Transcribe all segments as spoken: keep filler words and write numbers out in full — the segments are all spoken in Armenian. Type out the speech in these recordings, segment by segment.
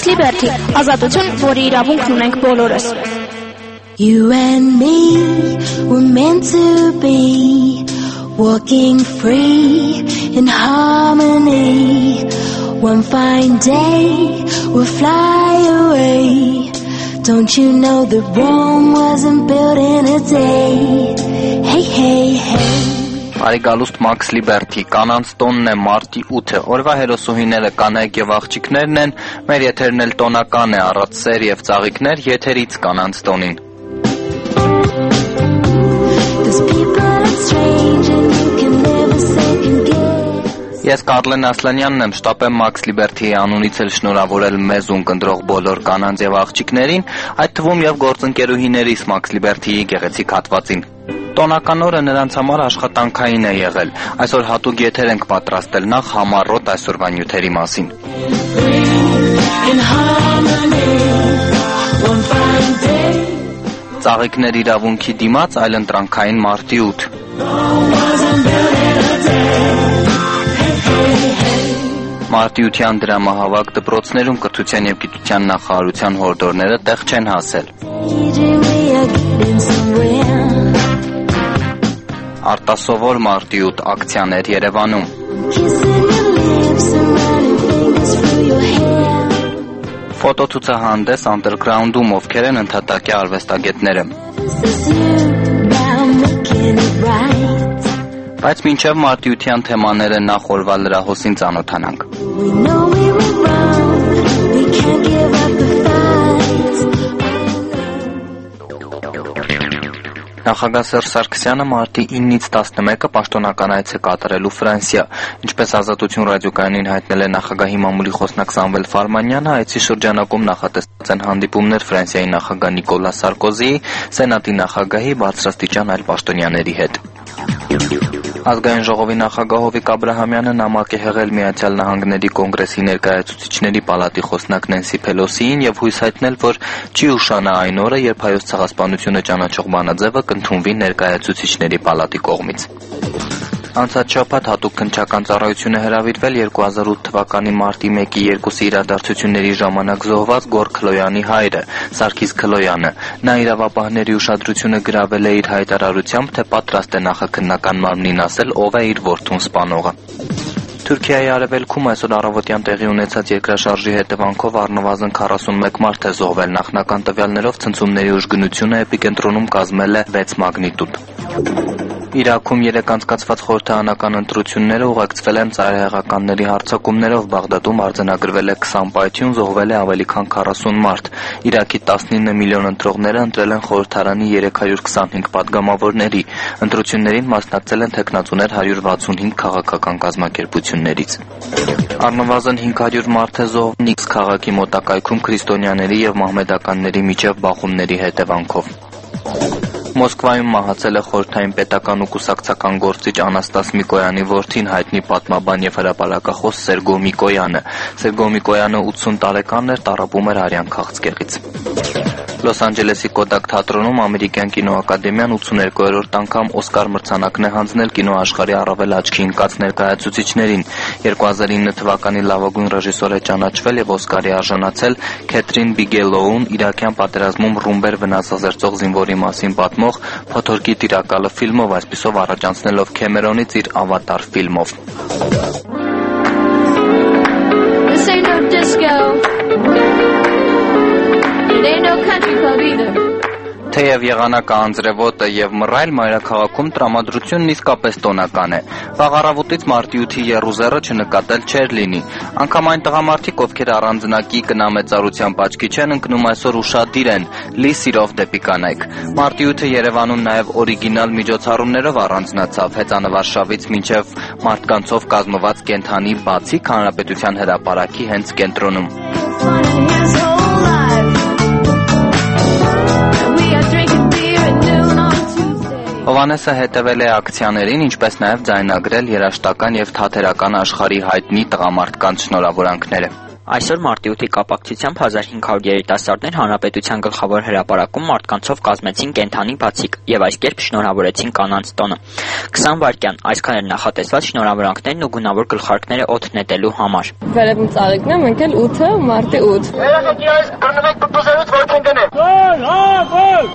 Max Liberty, ազատություն, որի իրավունքն ունենք բոլորս։ You and me were meant to be, walking free in harmony. One fine day we'll fly away. Don't you know that Rome wasn't built in a day? Hey, hey, hey. Արիգալուստ Max Liberty, կանանց տոնն է մարտի ութը, օրվա հերոսուհիները կանայք եւ աղջիկներն են, մեր եթերն էլ տոնական է, առած սեր եւ ծաղիկներ, եթերից կանանց տոնին։ Ես Կարլեն Ասլանյանն եմ, շտապեմ Max Liberty-ի անունից էլ շնորհավորել մեզ ունկնդրող բոլոր կանանց եւ աղջիկներին, այդ թվում եւ գործընկերուհիներիս Max Liberty-ի գեղեցիկ հատվածին։ Տոնական օրը նրանց համար աշխատանքային է եղել։ Այսօր հատուկ եթեր ենք պատրաստել նախ համառոտ այսօրվա նյութերի մասին։ Ծաղիկներ իրավունքի դիմաց այլընտրանքային մարտի ութ։ Մարտիության դրամահավաք դպրոցներում կրթության եւ գիտության նախարարության հորդորները տեղ չեն հասել։ Արտասովոր մարտիութ ակցիաներ Երևանում։ Ֆոտոցուցահանդես անդերգրաունդում, ովքեր են ընդհատակյա արվեստագետները։ Բայց մինչև մարտիության թեմաները նախ օրվա լրահոսին ծանոթանանք։ Նախագահ Սերժ Սարգսյանը մարտի իննից տասնմեկը պաշտոնական այց է կատարելու Ֆրանսիա, ինչպես Ազատություն ռադիոկայանին հայտնել է նախագահի մամուլի խոսնակ Սամվել Ֆարմանյանը, այցի շրջանակում նախատեսված են հանդիպումներ Ֆրանսիայի նախագահ Նիկոլա Սարկոզիի, Սենատի նախագահի, բարձրաստիճան այլ պաշտոնյաների հետ։ Ազգային ժողովի նախագահ Հովիկ Աբրահամյանը նամակ է հղել Միացյալ Նահանգների կոնգրեսի ներկայացուցիչների պալատի խոսնակ Նենսի Փելոսիին եւ հույս հայտնել, որ չի ուշանա այն օրը, երբ Հայոց ցեղասպանությունը ճանաչող բանաձևը կընդունվի ներկայացուցիչների պալատի կողմից։ Անցած շաբաթ հատուկ քննչական ծառայություն է հրավիրվել երկու հազար ութ թվականի մարտի մեկի երկուսի իրադարձությունների ժամանակ զոհված Գոր Քլոյանի հայրը, Սարգիս Քլոյանը։ Նա իրավապահների ուշադրությունը գրավել է իր հայտարարությամբ, թե պատրաստ է նախաքննական մարմնին ասել, ով է իր որդուն սպանողը։ Թուրքիայի արևելքում այսօր առավոտյան տեղի ունեցած երկրաշարժի հետևանքով առնվազն քառասունմեկ մարդ է զոհվել, նախնական տվյալներով ցնցումների ուժգնությունը էպիկենտրոնում կազմել է վեց մագնիտուդ։ Իրաքում երեկ անցկացված խորհրդարանական ընտրությունները ուղեկցվել են ծայրահեղականների հարձակումներով, Բաղդադում արձանագրվել է քսան պայթյուն, զոհվել է ավելի քան քառասուն մարդ։ Իրաքի տասնինը միլիոն ընտրողները ընտրել են խորհրդարանի երեք հարյուր քսանհինգ падգամավորների։ Ընտրություններին մասնակցել են թեկնածուներ հարյուր վաթսունհինգ քաղաքական կազմակերպություններից։ Առնվազն հինգ հարյուր մարդ է զոհվել Նիքս քաղաքի մոտակայքում քրիստոնյաների եւ մահմեդականների միջև բախումների հետևանքով։ Մոսկվայում մահացել է խորհրդային պետական ու կուսակցական գործիչ Անաստաս Միկոյանի որդին, հայտնի պատմաբան եւ հրապարակախոս Սերգո Միկոյանը։ Սերգո Միկոյանը ութսուն տարեկան էր, տառապում էր արյան քաղցկեղից։ Լոս Անջելեսի Կոդակ թատրոնում ամերիկյան կինոակադեմիան ութսուներկուերորդ անգամ Օսկար մրցանակն է հանձնել կինոաշխարհի առավել աչքի ընկած ներկայացուցիչներին։ երկու հազար ինը թվականի լավագույն ռեժիսոր է ճանաչվել եւ Օսկարի արժանացել Քեթրին Բիգելոուն իրաքյան պատերազմում ռումբեր վնասազերծող զինվորի մասին պատմող Փոթորկի տիրակալը ֆիլմով, այսպիսով առաջանցնելով Քեմերոնից իր Ավատար ֆիլմով։ This ain't no disco. It ain't no country club either. Թեև եղանակը անձրևոտը եւ մռայլ մայրաքաղաքում տրամադրությունն իսկապես տոնական է։ Վաղ առավոտից մարտի ութի եռուզեռը չնկատել չէր լինի։ Անգամ այն տղամարդիկ, ովքեր առանձնակի կնամեծարությամբ աչքի չեն ընկնում, այսօր ուշադիր են, լի սիրով դեպի կանայք։ Մարտի ութը Երևանում նաեւ օրիգինալ միջոցառումներով առանձնացավ, հեծանվարշավից մինչեւ մարդկանցով կազմված կենթանի բացիկ հանրապետության հրապարակի հենց կենտրոնում։ Հովանեսը հետևել է ակցիաներին, ինչպես նաև ձայնագրել երաժշտական եւ թատերական աշխարհի հայտնի տղամարդկանց շնորհավորանքները։ Այսօր մարտի ութի կապակցությամբ հազար հինգ հարյուր երիտասարդներ հանրապետության գլխավոր հրապարակում մարդկանցով կազմեցին կենդանի բացիկ եւ այս կերպ շնորհավորեցին կանանց տոնը։ քսան վայրկյան այսքան էր նախատեսված շնորհավորանքներն ու գունավոր գլխարկները օդ նետելու համար։ Վերևում ծաղիկն է, մենք էլ ութը մարտի ութ։ Երեխեքի այս բռնվեք բուզերուց որ կընկնեն։ Գոլ, հա, գոլ։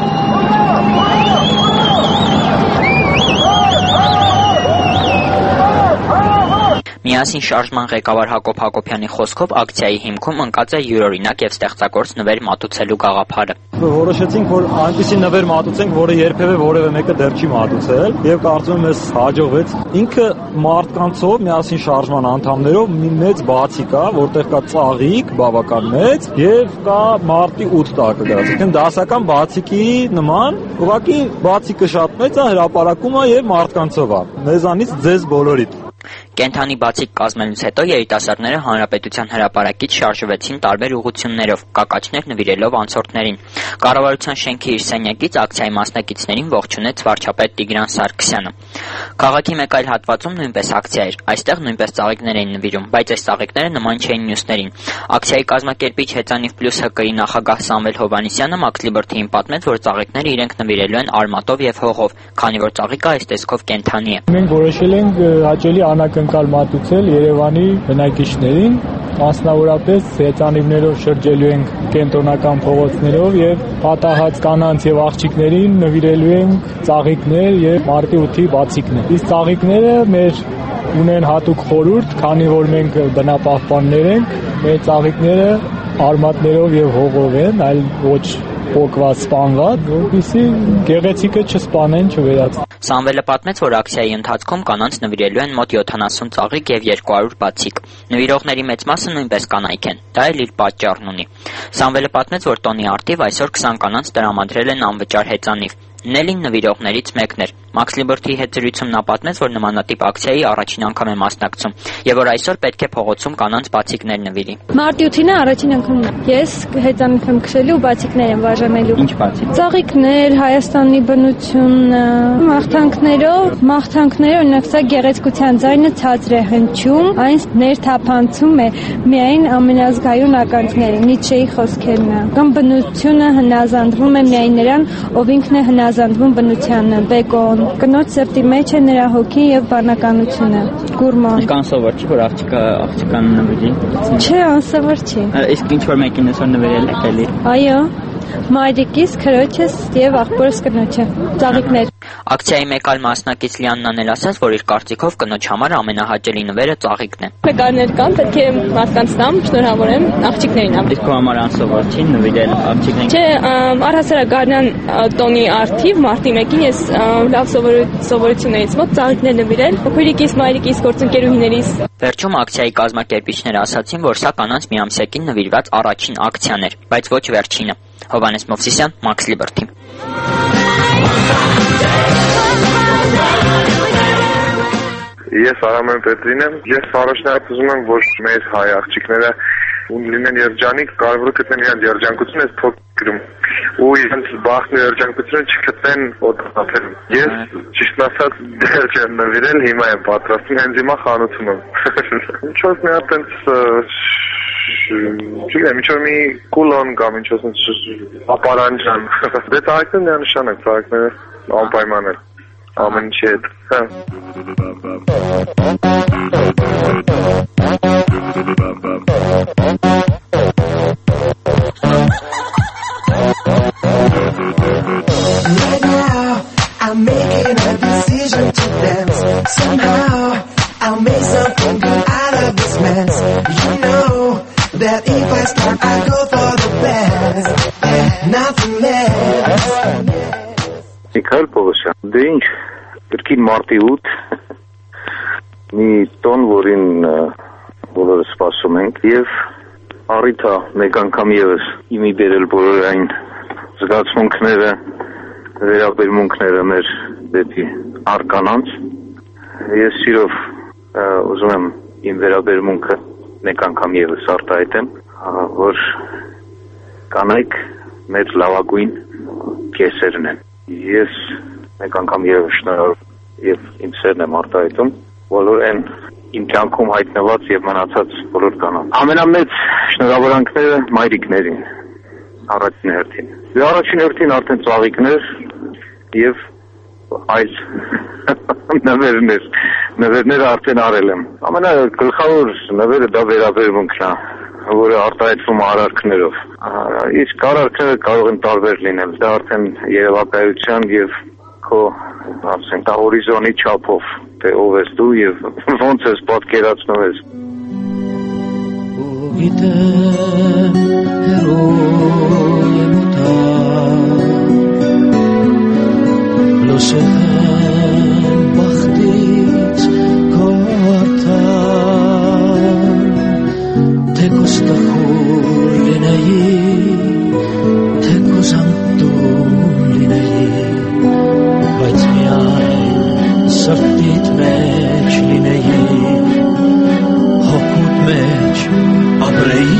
Միասին շարժման ղեկավար Հակոբ Հակոբյանի խոսքով ակցիայի հիմքում ընկած է յուրօրինակ եւ ստեղծագործ նվեր մատուցելու գաղափարը։ Որոշեցինք, որ այնպիսի նվեր մատուցենք, որը երբևէ որևէ մեկը դեռ չի մատուցել, եւ կարծում եմ, էս հաջողվեց։ Ինքը մարդկանցով միասին շարժման անդամներով մի մեծ բացիկ է, որտեղ կա ծաղիկ, բավական մեծ, եւ կա մարտի ութ տակը գրած։ Այսինքն դասական բացիկի նման, ուղղակի բացիկը շատ մեծ է, հրապարակում է եւ մարդկանցով է։ Մեզանից ձեզ բոլորիդ։ Կենդանի բացիկ կազմելուց հետո երիտասարդները հանրապետության հրապարակից շարժվեցին տարբեր ուղղություններով, կակաչներ նվիրելով անցորդներին։ Կառավարության շենքի իր սենյակից ակցիայի մասնակիցներին ողջունեց վարչապետ Տիգրան Սարգսյանը։ Քաղաքի մեկ այլ հատվածում նույնպես ակցիա էր։ Այստեղ նույնպես ծաղիկներ էին նվիրում, բայց այս ծաղիկները նման չէին մյուսներին։ Ակցիայի կազմակերպիչ Հեծանիվ պլյուս ՀԿ-ի նախագահ Սամվել Հովհաննիսյանը Max Liberty-ին պատմեց, որ ծաղիկները իրենք նվիրելու են արմատով եւ հողով, քանի որ ծաղիկը այս տեսքով կենդանի է։ Մենք որոշել ենք հաճելի անակնկալ մատուցել Երևանի բնակիչներին, մասնավորապես հեծանիվներով շրջելու ենք կենտրոնական փողոցներով եւ պատահած կանանց եւ աղջիկներին նվիրելու ենք ծաղիկներ եւ մարտի ութի բացիկներ։ Իսկ ծաղիկները մեր ունեն հատուկ խորհուրդ, քանի որ մենք բնապահպաններ ենք, մեր ծաղիկները արմատներով եւ հողով են, այլ ոչ փոկված, սպանված, որպեսզի գեղեցիկը չսպանեն, չվերացնեն։ Սամվելը պատմեց, որ ակցիայի ընթացքում կանանց նվիրելու են մոտ յոթանասուն ծաղիկ եւ երկու հարյուր բացիկ։ Նվիրողների մեծ մասը նույնպես կանայք են, դա էլ իր պատճառն ունի։ Սամվելը պատմեց, որ տոնի արդիվ այսօր քսան կանանց տրամադրել են անվճար հեծանիվ։ Նելին նվիրողներից մեկն էր։ Max Liberty-ի հետ զրույցում նա պատմեց, որ նմանատիպ ակցիայի առաջին անգամ է մասնակցում եւ որ այսօր պետք է փողոցում կանանց բացիկներ նվիրի։ Մարտի ութին առաջին անգամն է։ Ես հեծանիվ եմ քշելու, բացիկներ եմ բաժանելու։ Ինչ բացիկ։ Ծաղիկներ, Հայաստանի բնությունը, մաղթանքներով, մաղթանքները օրինակ սա գեղեցկության ձայնը ցածր է հնչում, այն ներթափանցում է միայն ամենազգայուն ականջներին, Նիցշեի խոսքերն է։ Կամ բնությունը հնազանդվում է միայն նրան, ով ինքն է հնազանդվում բնությանը, Բեկոն։ Կնոջ սրտի մեջ է նրա հոգին եւ բանականությունը։ Գուրման։ Կանսովոր չի, որ աղջիկը աղջկան նվիրի։ Չէ, անսովոր չի։ Իսկ ինչ որ մեկին էսօր նվիրել եք էլի։ Այո։ Մայրիկիս, քրոջս եւ աղբորս կնոջը։ Ծաղիկներ։ Ակցիայի մեկ այլ մասնակից Լիաննան էլ ասաց, որ իր կարծիքով կնոջ համար ամենահաճելի նվերը ծաղիկն է։ Նկարներ կան, պետք է մարդկանց տամ, շնորհավորեմ աղջիկներին։ Իսկ քո համար անսովոր չի նվիրել աղջիկներին։ Չէ, առհասարակ Գարնան տոնի արդիվ մարտի մեկին ես լավ սովորություններից մոտ ծաղիկներ նվիրել։ Քույրիկիս, մայրիկիս, գործընկերուհիներիս։ Վերջում ակցիայի կազմակերպիչները ասացին, որ սա կանանց միամսյակին նվիրված առաջին ակցիան էր, բայց ոչ վերջինը։ Հովհաննես Մովսիսյան, Max Liberty։ Ես Արամեն Պետրին եմ։ Ես առաջնահերթ ուզում եմ, որ մեր հայ աղջիկները լինեն երջանիկ, կարևորը գտնեն իրենց երջանկությունը այս փոքրում ու իրենց բախտն ու երջանկությունը չգտնեն օտարապերում։ Ես ճիշտ ասած դեռ չեմ նվիրել, հիմա եմ պատրաստում, հենց հիմա խանութում եմ։ Ինչ որ մի հատ չգիտեմ, ինչ որ մի կուլոն կամ ինչ որ ապարանջան։ Դե ծաղիկները միանշանակ, ծաղիկները անպայման են։ Ամեն ինչի հետ։ Հա։ Right now, I'm making a decision to dance. Somehow, I'll make something good out of this mess. You know that if I start, I go for the best. Nothing less. Միքայել Պողոսյան, դե ինչ, գրքին մարտի ութ, մի տոն, որին բոլորը սպասում ենք, և առիթ է մեկ անգամ ևս իմի բերել բոլոր այն զգացմունքները, վերաբերմունքները մեր դեպի արկանանց։ Ես սիրով ուզում եմ իմ վերաբերմունքը մեկ անգամ ևս արտահայտեմ, որ կանայք մեր լավագույն կեսերն են։ Ես մեկ անգամ ևս շնորհավոր եւ իմ սերն եմ արտահայտում բոլոր այն իմ կյանքում հայտնված եւ մնացած բոլոր կանանց։ Ամենամեծ շնորհավորանքները մայրիկներին, առաջին հերթին։ Եվ առաջին հերթին արդեն ծաղիկներ եւ այլ նվերներ, նվերները արդեն արել եմ։ Ամենագլխավոր նվերը դա վերաբերմունքն է, որը արտահայտվում արարքներով։ Իսկ արարքները կարող են տարբեր լինել, դա արդեն երևակայության եւ քո, ասենք, հորիզոնի չափով, թե ով ես դու եւ ոնց ես պատկերացնում ես։ Գիտեմ հերոյ եմ լուսեն բախտից կորթան թե կուստախոր լինեի թե կուզանտում լինեի բայց միայն սրտիդ մեջ լինեի հոգուտ մեջ ապրեի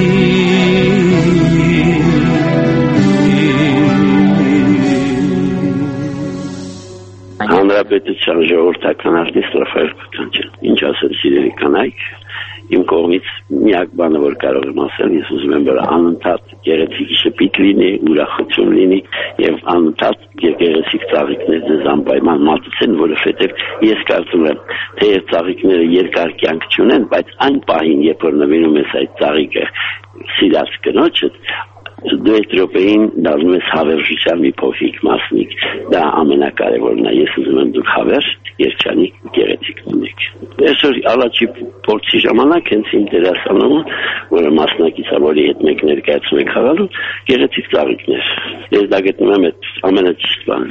Հանրապետության ժողովրդական արտիստ Ռաֆայել Քոչարյան։ Ինչ ասել սիրելի կանայք, իմ կողմից միակ բանը որ կարող եմ ասել, ես ուզում եմ որ անընդհատ գեղեցիկ շփիտ լինի, ուրախություն լինի եւ անընդհատ գեղեցիկ ծաղիկներ ձեզ անպայման մատուցեն, որովհետեւ ես կարծում եմ, թե ծաղիկները երկար կյանք չունեն, բայց այն պահին, երբ որ նվիրում ես այդ ծաղիկը սիրած կնոջդ, դու այդ րոպեին դառնում ես հավերժության մի փոքրիկ մասնիկ, դա ամենակարևորն է, ես ուզում եմ դուք հավերժ, երջանիկ, գեղեցիկ լինեք։ Այսօր առաջի փորձի ժամանակ հենց իմ դերասանումը, որը մասնակիցավորի հետ մեկ ներկայացում եք խաղալու, գեղեցիկ ծաղիկներ։ Ես դա գտնում եմ այդ ամենաճիշտ բանն։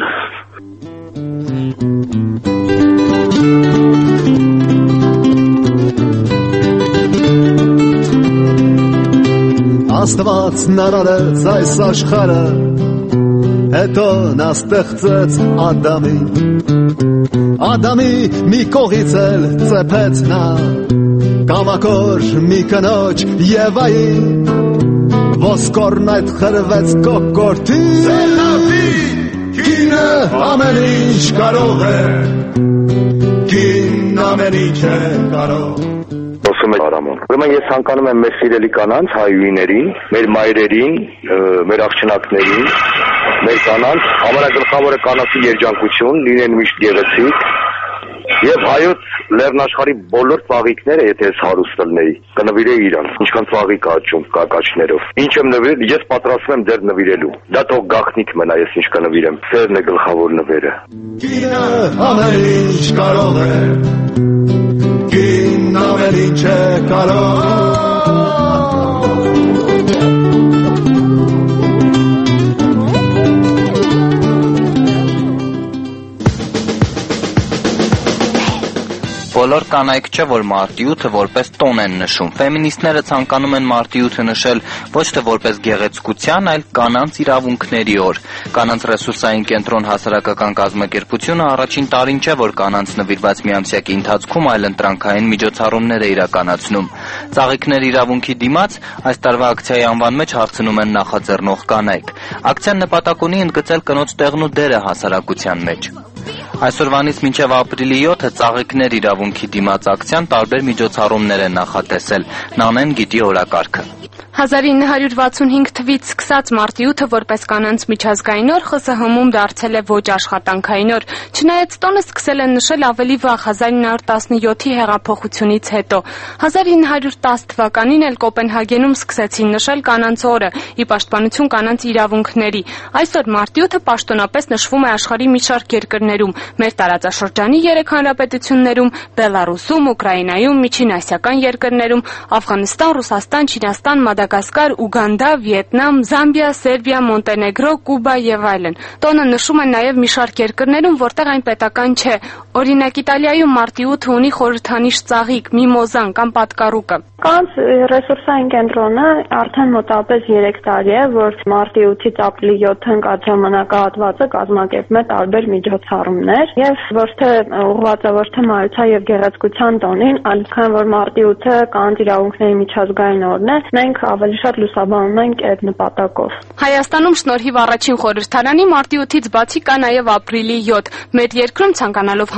Աստված նարարեց այս աշխարը, հետո նա ստեղծեց Ադամին։ Ադամի մի կողից էլ ծեփեց նա կամակոր մի կնոջ Եվային, ոսկորն այդ խրվեց կոկորտի կինը ամեն ինչ կարող է, կին ամեն ինչ է կարող։ Ուրեմն ես ցանկանում եմ մեր սիրելի կանանց, հայուիներին, մեր մայրերին, մեր աղջնակներին, մեր կանանց, ամենագլխավորը կանացի երջանկություն, լինեն միշտ գեղեցիկ եւ հայոց լեռնաշխարհի բոլոր ծաղիկները, եթե ես հարուստ լինեի, կնվիրեի իրան, ինչքան ծաղիկ աճում կակաչներով։ Ինչ եմ նվիրել, ես պատրաստվում եմ ձեր նվիրելու։ Դա թող գաղտնիք մնա, ես ինչ կնվիրեմ։ Սերն է գլխավոր նվերը։ Կինը ամեն ինչ կարող է, կին ամեն ինչ է կարող։ Բոլոր կանայք չէ, որ մարտի ութը որպես տոն են նշում։ Ֆեմինիստները ցանկանում են մարտի ութը նշել ոչ թե որպես գեղեցկության, այլ կանանց իրավունքների օր։ Կանանց ռեսուրսային կենտրոն հասարակական կազմակերպությունը առաջին տարին չէ, որ կանանց նվիրված միամսյակի ընթացքում այլընտրանքային միջոցառումներ է իրականացնում։ Ծաղիկներ իրավունքի դիմաց այս տարվա ակցիայի անվան մեջ հարցնում են նախաձեռնող կանայք։ Ակցիան նպատակ ունի ընդգծել կնոջ տեղն ու դերը հասարակության մեջ։ Այսօրվանից մինչև ապրիլի յոթը ծաղիկներ իրավունքի դիմաց ակցիան տարբեր միջոցառումներ է նախատեսել։ Նանեն գիտի օրակարգը։ հազար ինը հարյուր վաթսունհինգ թվից սկսած մարտի ութը որպես կանանց միջազգային օր ԽՍՀՄ-ում դարձել է ոչ աշխատանքային օր։ Չնայած տոնը սկսել են նշել ավելի վաղ հազար ինը հարյուր տասնյոթի հեղափոխությունից հետո։ հազար ինը հարյուր տասը թվականին էլ Կոպենհագենում սկսեցին նշել կանանց օրը՝ ի պաշտպանություն կանանց իրավունքների։ Այսօր մարտի ութը պաշտոնապես նշվում է աշխարհի մի շարք երկրներում, մեր տարածաշրջանի երեք հանրապետություններում՝ Բելարուսում, Ուկրաինայում, Միջինասիական երկրներում, Աֆղանստան, Ռուսաստան, Չինաստան, Մադագասկար, Ուգանդա, Վիետնամ, Զամբիա, Սերբիա, Մոնտենեգրո, Կուբա եւ այլն։ Տոնը նշում են նաեւ մի շարք երկրներում, որտեղ այն պետական չէ։ Օրինակ Իտալիայում մարտի ութը ունի խորհրդանիշ ծաղիկ՝ միմոզան կամ պատկառուկը։ Կանց ռեսուրսային կենտրոնը արդեն մոտավորապես երեք տարի է, որ մարտի ութից ապրիլի յոթը ընկած ժամանակահատվածը կազմակերպում է տարբեր միջոցառումներ եւ ոչ թե ուղղված է ոչ թե մայրության եւ գեղեցկության տոնին, այլ քան որ մարտի ութը կանանց իրավունքների միջազգային օրն է, մենք ավելի շատ լուսաբանում ենք այդ նպատակով։ Հայաստանում շնորհիվ առաջին խորհրդարանի մարտի ութից բացի կա նաեւ ապրիլի յոթ։ Մեր երկրում ցանկանալով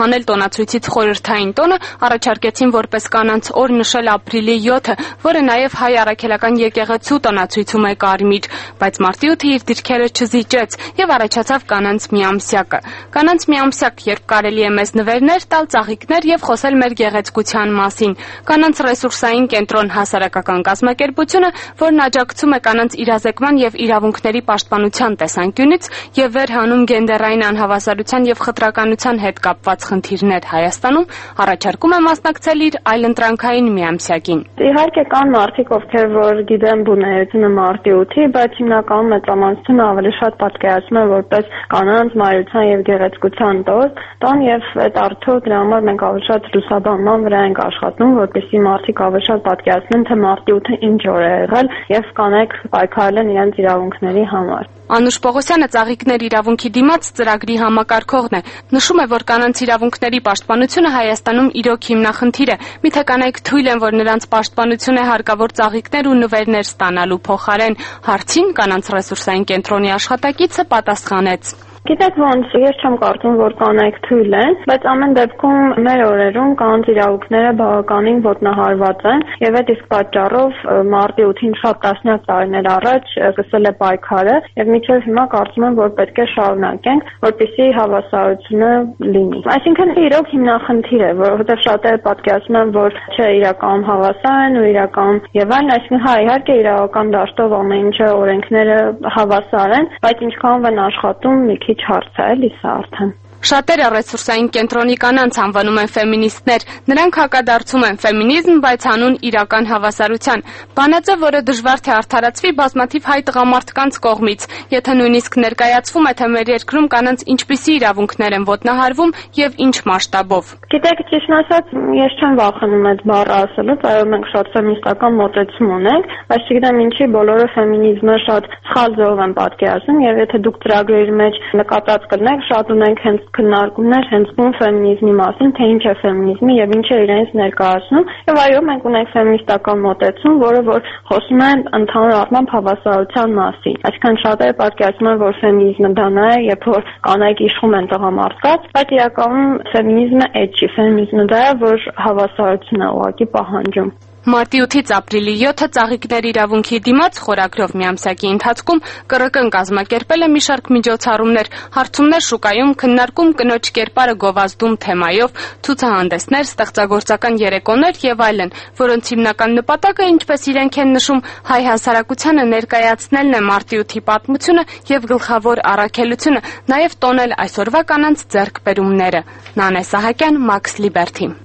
հանել տոնացույցից խորհրդային տոնը, առաջարկեցին որպես կանանց օր նշել ապրիլի յոթը, որը նաև հայ առաքելական եկեղեցու տոնացույցում է կարմիր, բայց մարտի ութը իր դիրքերը չզիջեց եւ առաջացավ կանանց միամսյակը։ Կանանց միամսյակ, երբ կարելի է մեզ նվերներ տալ, ծաղիկներ եւ խոսել մեր գեղեցկության մասին։ Կանանց ռեսուրսային կենտրոն հասարակական կազմակերպությունը, որն աջակցում է կանանց իրազեկման եւ իրավունքների պաշտպանության տեսանկյունից եւ վերհանում գենդերային անհավասարության եւ խտրականության հետ կապված խնդիրներ Հայաստանում, առաջարկում է մասնակցել իր այլընտրանքային միամսյակին։ Իհարկե կան մարդիկ, ովքեր որ գիտեն բունայությունը մարտի ութի, բայց հիմնականում մեծամասնությունը ավելի շատ պատկերացնում են որպես կանանց մայրության եւ գեղեցկության տոն եւ այդ արդյոք դրա համար մենք ավելի շատ լուսաբանման վրա ենք աշխատում, որպեսզի մարդիկ ավելի շատ պատկերացնեն, թե մարտի ութը ինչ օր է եղել եւ կանեք պայքարել իրենց իրավունքների համար։ Անուշ Պողոսյանը ծաղիկներ իրավունքի դիմաց ծրագրի համակարգողն է։ Նշում է, որ կանանց իրավունքների պաշտպանությունը Հայաստանում իրոք հիմնախնդիր է։ Միթե կանայք թույլ են, որ նրանց պաշտպանություն է հարկավոր ծաղիկներ ու նվերներ ստանալու փոխարեն։ Հարցին կանանց ռեսուրսային կենտրոնի աշխատակիցը պատասխանեց. Գիտեք ոնց, ես չեմ կարծում, որ կանայք թույլ են, բայց ամեն դեպքում մեր օրերում կանանց իրավունքները բավականին ոտնահարված են եւ այդ իսկ պատճառով մարտի ութին շատ տասնյակ տարիներ առաջ սկսել է պայքարը եւ մինչեւ հիմա կարծում եմ, որ պետք է շարունակենք, որպեսզի հավասարությունը լինի։ Այսինքն իրոք հիմնախնդիր է, որովհետեւ շատերը պատկերացնում են, որ չէ, իրական հավասար են ու իրական եւ այլն, այսինքն հա, իհարկե իրավական դաշտով ամեն ինչը օրենքները հավասար են, բայց ինչքանով են աշխատում մի քիչ հարց է, էլի սա արդեն։ Շատերը ռեսուրսային կենտրոնի կանանց անվանում են ֆեմինիստներ։ Նրանք հակադարձում են ֆեմինիզմ, բայց հանուն իրական հավասարության։ Բանաձև, որը դժվար թե արդարացվի բազմաթիվ հայ տղամարդկանց կողմից, եթե նույնիսկ ներկայացվում է, թե մեր երկրում կանանց ինչպիսի իրավունքներ են ոտնահարվում եւ ինչ մասշտաբով։ Գիտեք, ճիշտն ասած, ես չեմ վախենում այդ բառը ասելուց, այո, մենք շատ ֆեմինիստական մոտեցում ունենք, բայց չգիտեմ ինչի բոլորը ֆեմինիզմը շատ սխալ ձևով են պատկերացնում եւ եթե դուք ծրագրերի մեջ նկատած կլինեք, շատ ունենք հենց քննարկումներ հենց բուն ֆեմինիզմի մասին, թե ինչ է ֆեմինիզմը եւ ինչ է իրենց ներկայացնում, եւ այո, մենք ունենք ֆեմինիստական մոտեցում, որը որ խոսում է ընդհանուր առմամբ հավասարության մասին։ Այսինքն շատերը պատկերացնում են, որ ֆեմինիզմը դա նա է, երբ որ կանայք իշխում են տղամարդկանց, բայց իրականում ֆեմինիզմը այդ չի, ֆեմինիզմը դա է, որ հավասարություն է ուղղակի պահանջում։ Մարտի ութից ապրիլի յոթը ծաղիկներ իրավունքի դիմաց խորագրով միամսյակի ընթացքում ԿՌԿ-ն կազմակերպել է մի շարք միջոցառումներ, հարցումներ շուկայում, քննարկում կնոջ կերպարը գովազդում թեմայով, ցուցահանդեսներ, ստեղծագործական երեկոներ եւ այլն, որոնց հիմնական նպատակը, ինչպես իրենք են նշում, հայ հասարակությանը ներկայացնելն է մարտի ութի պատմությունը եւ գլխավոր առաքելությունը, նաեւ տոնել այսօրվա կանանց ձեռքբերումները։ Նանե Սահակյան, Max Liberty։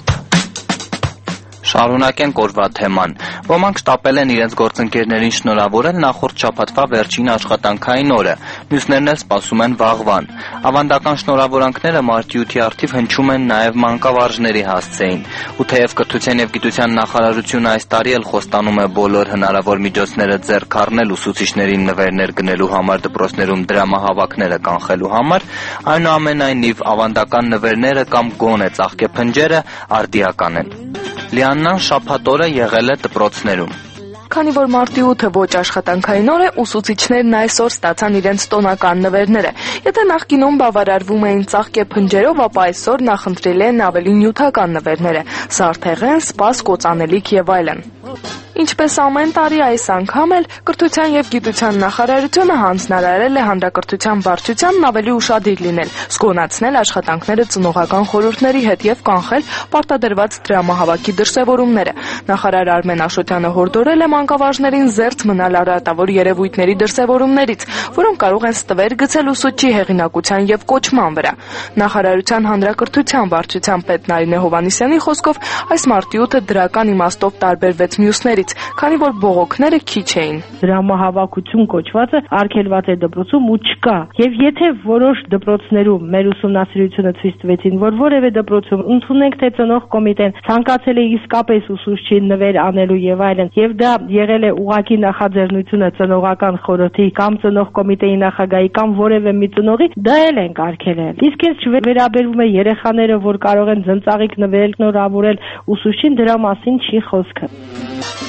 Շարունակենք օրվա թեման։ Ոմանք շտապել են իրենց գործընկերներին շնորհավորել նախորդ շաբաթվա վերջին աշխատանքային օրը, մյուսներն էլ սպասում են վաղվան։ Ավանդական շնորհավորանքները մարտի ութի առթիվ հնչում են նաև մանկավարժների հասցեին։ Ու թեև կրթության եւ գիտության նախարարությունը այս տարի էլ խոստանում է բոլոր հնարավոր միջոցները ձեռք առնել ուսուցիչներին նվերներ գնելու համար դպրոցներում դրամահավաքները կանխելու համար, այնուամենայնիվ ավանդական նվերները կամ գոնե ծաղկեփնջերը արդիական են։ Լիաննան շաբաթօրը եղել է դպրոցներում։ Քանի որ մարտի ութը ոչ աշխատանքային օր է, ուսուցիչներն այսօր ստացան իրենց տոնական նվերները։ Եթե նախկինում բավարարվում էին ծաղկեփնջերով, ապա այսօր նախընտրել են ավելի նյութական նվերները՝ զարդեղեն, սպաս, կոծանելիք եւ այլն։ Ինչպես ամեն տարի այս անգամ էլ կրթության եւ գիտության նախարարությունը հանձնարարել է հանրակրթության վարչությանն ավելի ուշադիր լինել, զգոնացնել աշխատանքները ծնողական խորհուրդների հետ եւ կանխել պարտադրված դրամահավաքի դրսեւորումները։ Նախարար Արմեն Աշոտյանը հորդորել է մանկավարժներին զերծ մնալ առատավոր երևույթների դրսեւորումներից, որոնք կարող են ստվեր գցել ուսուցչի հեղինակության եւ կոչման վրա։ Նախարարության հանրակրթության վարչության պետ Նարինե Հովհաննիսյանի խոսքով այս մարտի ութը դրական իմաստով տարբերվեց մյուսներից, քանի որ բողոքները քիչ էին։ Դրամահավաքություն կոչվածը արգելված է դպրոցում ու չկա։ Եվ եթե որոշ դպրոցներում մեր ուսումնասիրությունը ցույց տվեցին, որ որևէ դպրոցում ընդունենք թե ծնող կոմիտեն ցանկացել է իսկապես ուսուցչին նվեր անելու եւ այլն, եւ դա եղել է ուղղակի նախաձեռնությունը ծնողական խորհրդի կամ ծնող կոմիտեի նախագահի կամ որևէ մի ծնողի, դա էլ ենք արգելել։ Իսկ ես վերաբերվում է երեխաները, որ կարող են ձնծաղիկ նվեր շնորհավորել ուսուցչին, դրա մասին չի խոսքը։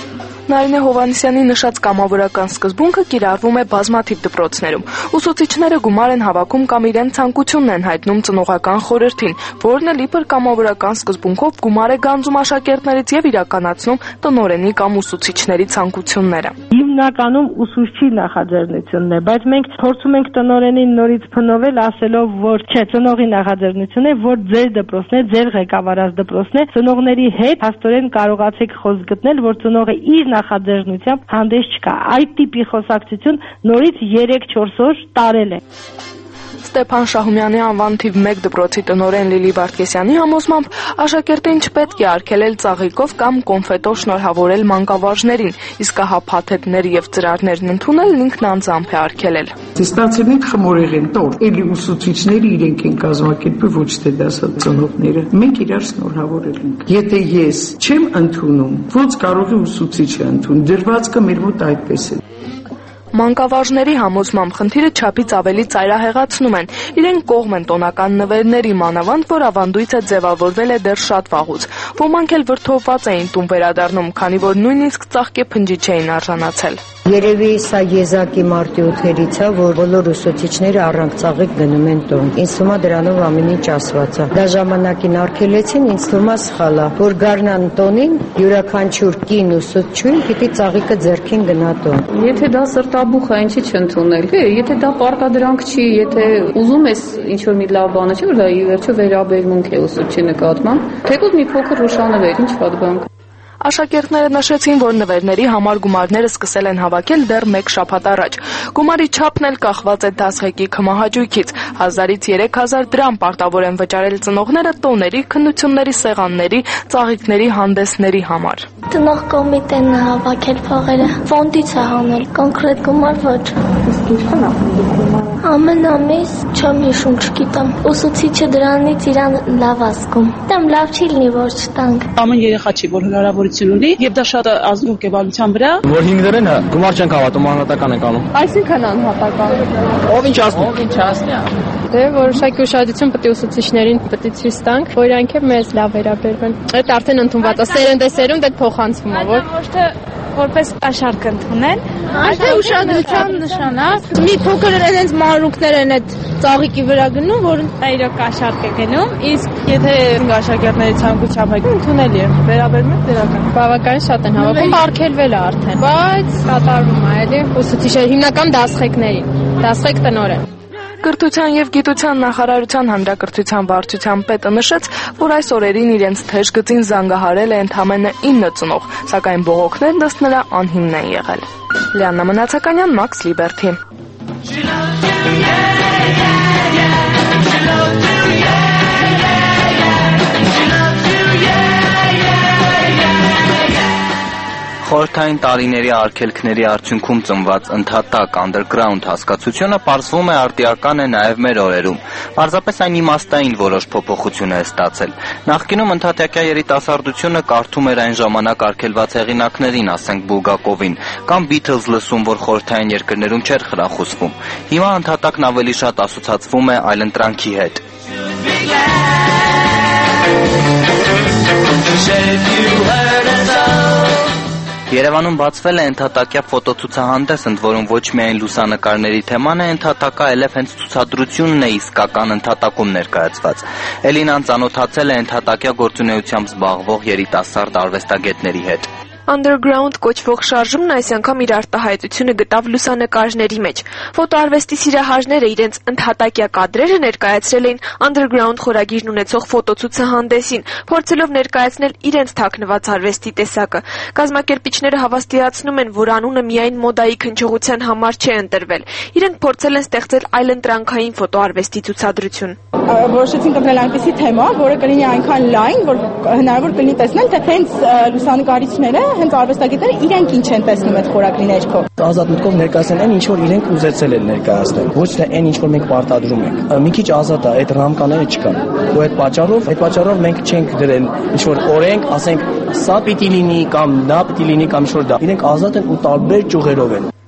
Նարինե Հովհաննիսյանի նշած կամավորական սկզբունքը կիրառվում է բազմաթիվ դպրոցներում։ Ուսուցիչները գումար են հավաքում կամ իրենց ցանկությունն են հայտնում ծնողական խորհրդին, որն էլ իբր կամավորական սկզբունքով գումար է գանձում աշակերտներից եւ իրականացնում տնօրենի կամ ուսուցիչների ցանկությունները։ Հիմնականում ուսուցչի նախաձեռնությունն է, բայց մենք փորձում ենք տնօրենին նորից փնովել, ասելով, որ չէ, ծնողի նախաձեռնությունն է, որ ձեր դպրոցն է, ձեր ղեկավարած դպրոցն է, ծնողների հետ հաստորեն կարողացեք խոսք գտնել, որ ծնողը իր նախաձեռնությամբ հանդես չկա։ Այդ տիպի խոսակցություն նորից երեք-չորս օր տարել է։ Ստեփան Շահումյանի անվան թիվ մեկ դպրոցի տնօրեն Լիլի Վարդգեսյանի համոզմամբ աշակերտին չպետք է արգելել ծաղիկով կամ կոնֆետով շնորհավորել մանկավարժներին, իսկ ահա փաթեթներ եւ ծրարներն ընդունելն ինքն անձամբ է արգելել։ Ստացել ենք խմորեղեն տոր, էլի ուսուցիչները իրենք են կազմակերպել, ոչ թե դասած ծնողները։ Մենք իրար շնորհավորել ենք։ Եթե ես չեմ ընդունում, ոնց կարող է ուսուցիչը ընդունել։ Դրվածքը մեր մոտ այդպես է։ Մանկավարժների համոզմամբ խնդիրը չափից ավելի ծայրահեղացնում են։ Իրենք կողմ են տոնական նվերների, մանավանդ որ ավանդույթը ձևավորվել է դեռ շատ վաղուց։ Ոմանք էլ վրդովված էին տուն վերադառնում, քանի որ նույնիսկ ծաղկե փնջի չէին արժանացել։ Երևի սա եզակի մարտի ութերից է, որ բոլոր ուսուցիչները առանց ծաղիկ գնում են տուն։ Ինձ թվում է դրանով ամեն ինչ ասված է։ Դա ժամանակին արգելեցին, ինձ թվում է սխալ է, որ գարնան տոնին յուրաքանչյուր կին ուսուցչուհին պիտի ծաղիկը ձեռքին գնա տուն։ Եթե դա սրտաբուխ է, ինչի չընդունել։ Եթե դա պարտադրանք չի, եթե ուզում ես ինչ-որ մի լավ բան, չէ՞ որ դա ի վերջո վերաբերմունք է ուսուցչի նկատմամբ, թեկուզ մի փոքր հուշանվեր, ինչ վատ բան։ Աշակերտները նշեցին, որ նվերների համար գումարները սկսել են հավաքել դեռ մեկ շաբաթ առաջ։ Գումարի չափն էլ կախված է դասղեկի քմահաճույքից։ հազարից երեք հազար դրամ պարտավոր են վճարել ծնողները տոների, քննությունների սեղանների, ծաղիկների հանդեսների համար։ Տնող կոմիտեն է հավաքել փողերը, ֆոնդից է հանել, կոնկրետ գումար ոչ։ Իսկ ինչքան է ֆոնդի գումարը։ Ամեն ամիս չեմ հիշում, չգիտեմ։ Ուսուցիչը դրանից իրան լավ ասկում։ Դեմ լավ չի լինի, որ չտանք։ Ամեն երեխա չի, որ հնարավորություն ունի, եւ դա շատ ազնվող է բանության վրա։ Որ հիմներենը գումար չեն հավատում, անհատական են անում։ Այսինքն անհատական։ Ով ինչ ասում։ Ով ինչ ասնի։ Դե որոշակի ուշադրություն պետք է ուսուցիչներին պետք է ցույց տանք, որ իրանք էլ մեզ լավ վերաբերվեն։ Այդ արդեն ընդունված է, սերնդեսերունդ այդ փոխանցվում է, որ ոչ թե որպես կաշառք ընդունել, այլ թե ուշադրության նշան է։ Մի փոքր այնց մանրուքներ են այդ ծաղիկի վրա գնում, որ դա իրոք կաշառք է գնում, իսկ եթե աշակերտների ցանկությամբ է ընդունել է, վերաբերվում է դրական։ Բավականին շատ են հավաքում, արգելվել է արդեն, բայց կատարվում է, էլի ուսուցիչը հիմնական դասղեկներին, դասղեկ տնօրեն։ Կրթության եւ գիտության նախարարության հանրակրթության վարչության պետը նշեց, որ այս օրերին իրենց թեժ գծին զանգահարել է ընդամենը ինը ծնող, սակայն բողոքներն ըստ նրա անհիմն են եղել։ Լիաննա Մնացականյան, Մաքս Լիբերթի։ Խորհրդային տարիների արգելքների արդյունքում ծնված ընդհատակ underground հասկացությունը պարզվում է արտիական է նաև մեր օրերում։ Պարզապես այն իմաստային որոշ փոփոխություն է ստացել։ Նախկինում ընդհատակյա երիտասարդությունը կարդում էր այն ժամանակ արգելված հեղինակներին, ասենք Բուլգակովին, կամ Beatles լսում, որ խորհրդային երկրներում չէր խրախուսվում։ Հիմա ընդհատակն ավելի շատ ասոցացվում է այլընտրանքի հետ։ Երևանում բացվել է ընդհատակյա ֆոտոցուցահանդես, ընդ որում ոչ միայն լուսանկարների թեման է ընդհատակա, այլև հենց ցուցադրությունն է իսկական ընդհատակում ներկայացված։ Էլինան ծանոթացել է ընդհատակյա գործունեությամբ զբաղվող երիտասարդ արվեստագետների հետ։ Underground կոչվող շարժումն այս անգամ իր արտահայտությունը գտավ լուսանկարների մեջ։ Ֆոտոարվեստի սիրահարները իրենց ընդհատակյա կադրերը ներկայացրել էին Underground խորագիրն ունեցող ֆոտոցուցահանդեսին, փորձելով ներկայացնել իրենց թաքնված արվեստի տեսակը։ Կազմակերպիչները հավաստիացնում են, որ անունը միայն մոդայի քնչողության համար չէ ընտրվել։ Իրենք փորձել են ստեղծել այլընտրանքային ֆոտոարվեստի ցուցադրություն։ Որոշեցինք ընտրել այնպիսի թեմա, որը կլինի այնքան լայն, որ հնարավոր կլինի տեսնել, թե հենց լուսանկարիչները, հենց արվեստագետները իրենք ինչ են տեսնում այդ խորագրի ներքո։ Ազատ մտքով ներկայացնել այն, ինչ որ իրենք ուզեցել են ներկայացնել, ոչ թե այն, ինչ որ մենք պարտադրում ենք։ Մի քիչ ազատ է, այդ ռամկաները չկան։ Ու այդ պատճառով, այդ պատճառով մենք չենք դրել ինչ որ օրենք, ասենք, սա պիտի լինի կամ դա պիտի լինի կամ ինչ որ դա։ Իրենք ազատ են ու տարբեր ճյուղերով են։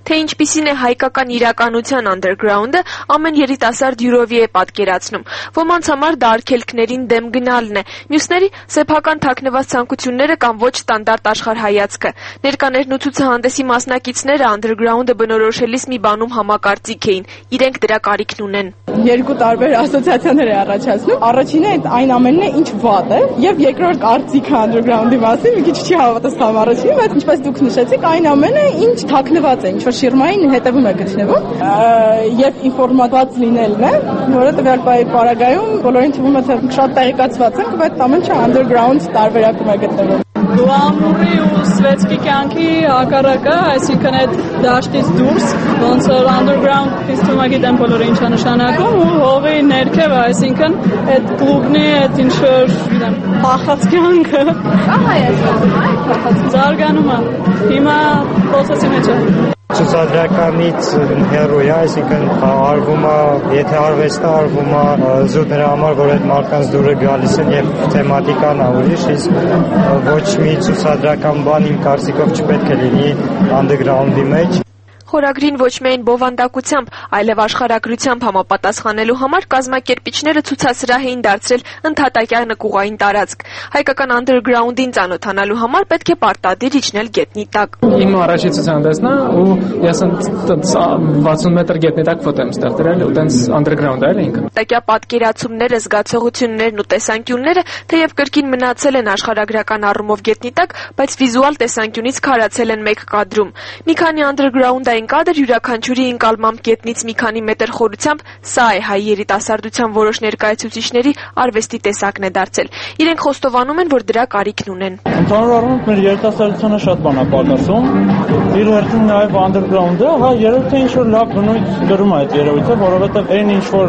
Թե ինչպիսին է հայկական իրականության անդերգրաունդը, ամեն երիտասարդ յուրովի է պատկերացնում։ Ոմանց համար դա արգելքներին դեմ գնալն է, մյուսների սեփական թաքնված ցանկությունները կամ ոչ ստանդարտ աշխարհայացքը։ Ներկաներն ու ցուցահանդեսի մասնակիցները անդերգրաունդը բնորոշելիս մի բանում համակարծիք էին, իրենք դրա կարիքն ունեն։ Երկու տարբեր ասոցիացիաներ է առաջացնում։ Առաջինը այն ամենն է, ինչ վատ է, եւ երկրորդ կարծիքը անդերգրաունդի մասին մի քիչ չի հավատացնում առաջին, բայց ինչպես դուք նշեցիք, այն ամենը, ինչ թաքնված է, ինչ որ շիրմային հետևում է գտնվում, եւ ինֆորմացված լինելն է, որը տվյալ պարագայում բոլորին թվում է, թե շատ տեղեկացված ենք, բայց ամենը անդերգրաունդ տարբերակում է գտնվում։ Գլամուրի ու սվեցկի կյանքի հակառակը, այսինքն այդ դաշտից դուրս, ոնց որ underground քիստում գիտեմ բոլորը ինչա նշանակում ու հողի ներքև, այսինքն այդ կլուբնի այդ ինչ որ գիտեմ փախած կյանքը։ Կա Հայաստանում այդ փախած զարգանում է։ Հիմա process-ի մեջ է։ Ցուցադրականից հեռու է, այսինքն արվում է, եթե արվեստը արվում է զուտ նրա համար, որ այդ մարդկանց դուրը գալիս են եւ թեմատիկան է ուրիշ, իսկ ոչ մի ցուցադրական բան իմ կարծիքով չպետք է լինի անդերգրաունդի մեջ։ Խորագրին ոչ միայն բովանդակությամբ, այլև աշխարհագրությամբ համապատասխանելու համար կազմակերպիչները ցուցասրահ էին դարձրել ընդհատակյա նկուղային տարածք։ Հայկական անդերգրաունդին ծանոթանալու համար պետք է պարտադիր իջնել գետնի տակ։ Իմ առաջի ցուցահանդեսն է ու ես վաթսուն մետր գետնի տակ ֆոտո եմ ստեղծել ու տենց անդերգրաունդ է ինքը։ Տակյա պատկերացումները, զգացողություններն ու տեսանկյունները թեև կրկին մնացել են աշխարհագրական առումով գետնի տակ, բայց վիզուալ տեսանկյունից քարացել են մեկ կադրում։ Մի քանի անդերգրաունդային կադր յուրաքանչյուրի ընկալմամբ գետնից մի քանի մետր խորությամբ, սա է հայ երիտասարդության որոշ ներկայացուցիչների արվեստի տեսակն է դարձել։ Իրենք խոստովանում են, որ դրա կարիքն ունեն։ Ընդհանուր առմամբ մեր երիտասարդությանը շատ բան է պակասում։ Իր հերթին նաև անդերգրաունդը, հա, երևի թե ինչ-որ լավ բնույթ գրում է այդ երևույթը, որովհետև այն ինչ որ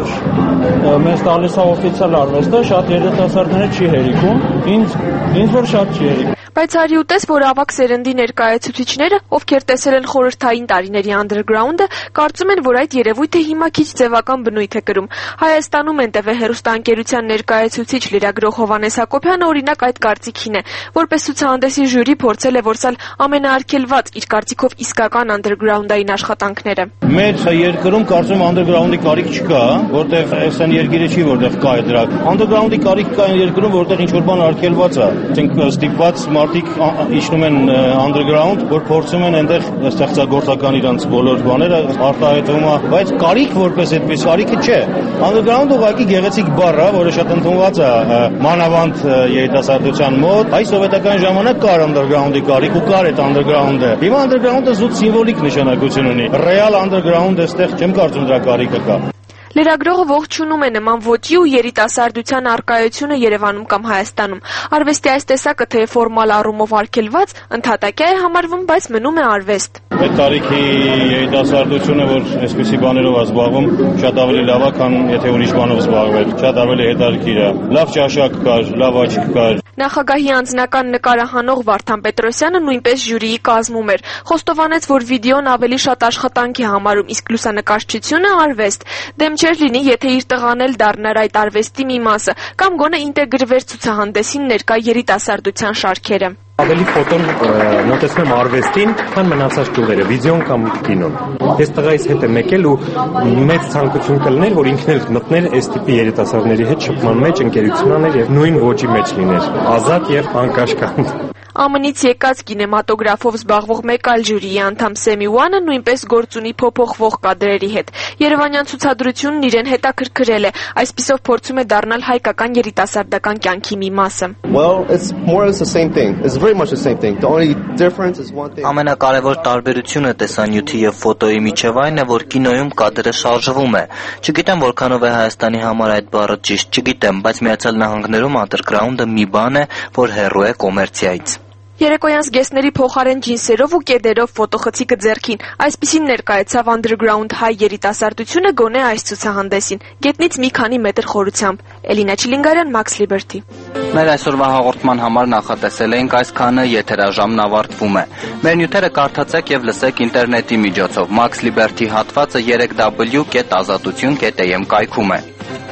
մեզ տալիս է օֆիցիալ արվեստը, շատ երիտասարդները չի հերիքում, ինձ ինձ որ շատ չի հերիքում։ Բայց արի ուտես, որ ավակ սերնդի ներկայացուցիչները, ովքեր տեսել են խորհրդային տարիների անդերգրաունդը, կարծում են, որ այդ երևույթը հիմա քիչ ձևական բնույթ է կրում։ Հայաստանում Էն Տե Վե հեռուստաընկերության ներկայացուցիչ լրագրող Հովհաննես Հակոբյանը օրինակ այդ կարծիքին է, որպես ցուցահանդեսի ժյուրի փորձել է որսալ ամենաարգելված իր կարծիքով իսկական անդերգրաունդային աշխատանքները։ Մեր երկրում կարծում անդերգրաունդի կարիք չկա, որտեղ այսան երկիրը չի, որտեղ կա է դրա։ Անդերգրաունդի կարիք կա այն երկրում, որտեղ ինչ որ բան արգելված է։ Ասենք ստիպված մարդիկ իջնում են անդերգրաունդ, որ փորձում են այնտեղ ստեղծագործական իրանց բոլոր բաները արտահայտվում է, բայց կարիք որպես այդպես կարիքը չէ։ Անդերգրաունդ ուղղակի գեղեցիկ բառ է, որը շատ ընդունված է մանավանդ երիտասարդության մոտ։ Այս սովետական ժամանակ կար անդերգրաունդի կարիք ու կար այդ անդերգրաունդը։ Հիմա անդերգրաունդը զուտ սիմվոլիկ նշանակություն ունի։ Ռեալ անդերգրաունդ այստեղ չեմ կարծում դրա կարիքը կա։ Լրագրողը ողջունում է նման ոճի ու երիտասարդության առկայությունը Երևանում կամ Հայաստանում։ Արվեստի այս տեսակը թե ֆորմալ առումով արգելված, ընդհատակյա է համարվում, բայց մնում է արվեստ։ Այդ տարիքի երիտասարդությունը, որ այսպիսի բաներով է զբաղվում, շատ ավելի լավ է, քան եթե ուրիշ բանով զբաղվեր։ Շատ ավելի հետաքրքիր է։ Լավ ճաշակ կար, լավ աչք կար։ Նախագահի անձնական նկարահանող Վարդան Պետրոսյանը նույնպես ժյուրիի կազմում էր։ Խոստովանեց, որ վիդեոն ավելի շատ աշխատանք է համարում, իսկ լուսանկարչությունը արվեստ։ Դեմ չէր լինի, եթե իր տղան էլ դառնար այդ արվեստի մի մասը, կամ գոնե ինտեգրվեր ցուցահանդեսին ներկա երիտասարդության շարքերը։ Ավելի ֆոտոն մոտեցնում արվեստին, քան մնացած ճյուղերը, վիդեոն կամ կինոն։ Ես տղայիս հետ եմ եկել ու մեծ ցանկություն կլներ, որ ինքն էլ մտներ այս տիպի երիտասարդների հետ շփման մեջ, ընկերություն աներ եւ նույն ոճի մեջ լիներ, ազատ եւ անկաշկանդ։ ԱՄՆ-ից եկած կինեմատոգրաֆով զբաղվող մեկ այլ ժյուրիի անդամ Սեմի Ուանը նույնպես գործ ունի փոփոխվող կադրերի հետ։ Երևանյան ցուցադրությունն իրեն հետաքրքրել է, այսպիսով փորձում է դառնալ հայկական երիտասարդական կյանքի մի մասը։ Well, it's more or less the same thing. It's very much the same thing. The only difference is one thing. Ամենակարևոր տարբերությունը տեսանյութի եւ ֆոտոյի միջև այն է, որ կինոյում կադրը շարժվում է։ Չգիտեմ որքանով է Հայաստանի համար այդ բառը ճիշտ, չգիտեմ, բայց Միացյալ Նահանգներում անդերգրաունդը մի բան է, որ հեռու է կոմերցիայից։ Երեկոյան զգեստների փոխարեն ջինսերով ու կեդերով ֆոտոխցիկը ձեռքին։ Այսպիսին ներկայացավ անդերգրաունդ հայ երիտասարդությունը գոնե այս ցուցահանդեսին։ Գետնից մի քանի մետր խորությամբ։ Էլինա Չիլինգարյան, Max Liberty։ Մեր այսօրվա հաղորդման համար նախատեսել էինք այսքանը, եթերաժամն ավարտվում է։ Մեր նյութերը կարդացեք եւ լսեք ինտերնետի միջոցով։ Max Liberty հատվածը երեք w կետ ազատություն կետ am կայքում է։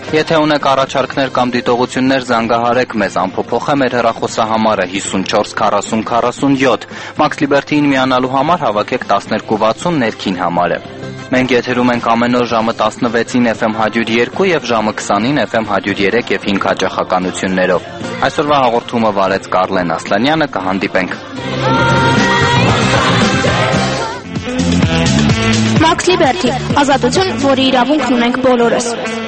Եթե ունեք առաջարկներ կամ դիտողություններ, զանգահարեք մեզ, ամփոփող է մեր հեռախոսահամարը հիսունչորս քառասուն քառասունյոթ, Max Liberty-ին միանալու համար հավաքեք տասներկու վաթսուն ներքին համարը։ Մենք եթերում ենք ամեն օր ժամը տասնվեցին Էֆ Էմ հարյուր երկու եւ ժամը քսանին Էֆ Էմ հարյուր երեք եւ հինգ հաճախականություններով։ Այսօրվա հաղորդումը վարեց Կարլեն Ասլանյանը, կհանդիպենք։ Max Liberty, ազատություն, որի իրավունքն ունենք բոլորս։